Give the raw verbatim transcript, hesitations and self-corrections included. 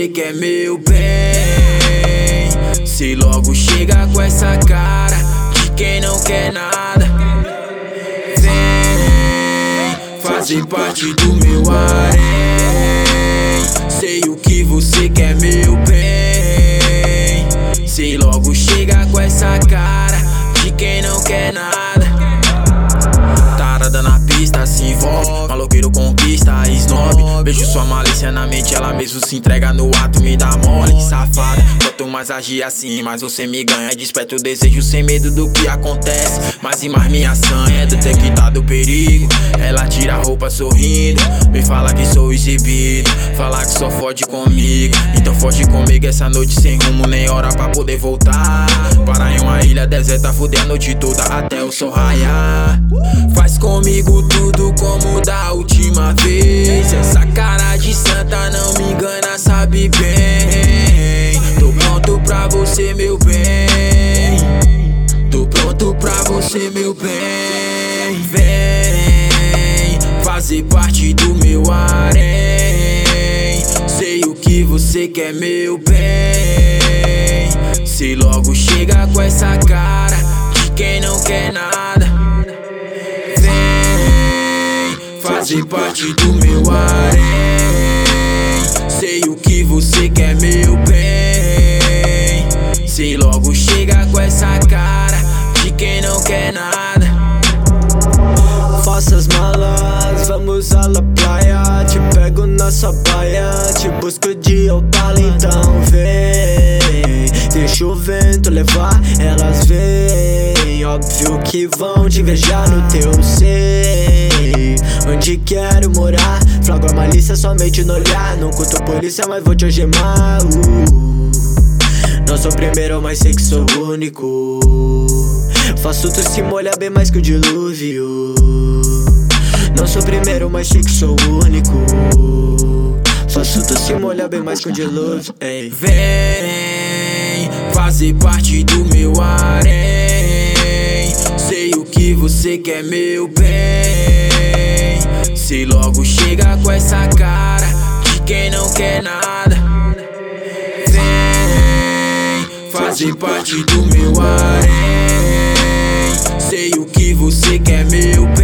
você quer meu bem. Cê logo chega com essa cara de quem não quer nada. Vem fazer parte do meu harém. Sei o que você quer meu bem. Cê logo chega com essa cara de quem não quer nada. Tarada na pista, se envolve, maloqueiro conquista, snob. Beijo sua malícia na mente, ela mesmo se entrega no ato, me dá mole, safada. Quanto mais agir assim, mais você me ganha. Desperta o desejo sem medo do que acontece. Mais e mais minha sanha é detectado o perigo. Ela tira a roupa sorrindo, me fala que sou exibido, fala que só fode comigo. Então foge comigo essa noite sem rumo nem hora pra poder voltar. Parar em uma ilha deserta, fuder a noite toda até o sol raiar. Faz comigo tudo como da última vez. Essa cara de santa não me engana, sabe bem. Tô pronto pra você, meu bem. Tô pronto pra você, meu bem. Vem fazer parte do meu harém. Sei o que você quer, meu bem. Cê logo chega com essa cara de quem não quer nada. Fazer parte do meu harém. Sei o que você quer, meu bem. Cê logo chega com essa cara de quem não quer nada. Faça as malas, vamos à la praia. Te pego na sua baia, te busco de Opala, então vem. Deixa o vento levar, elas vêm. Óbvio que vão te invejar no teu sei onde quero morar. Flago a malícia somente no olhar. Não curto polícia, mas vou te algemar. uh. Não sou primeiro, mas sei que sou único. Faço tu se molhar bem mais que o dilúvio. Não sou primeiro, mas sei que sou único. Faço tu se molhar bem mais que o dilúvio. Ei. Vem fazer parte do meu harém. Sei o que você quer, meu bem. Cê logo chega com essa cara de quem não quer nada. Vem fazer parte do meu harém. Sei o que você quer, meu bem.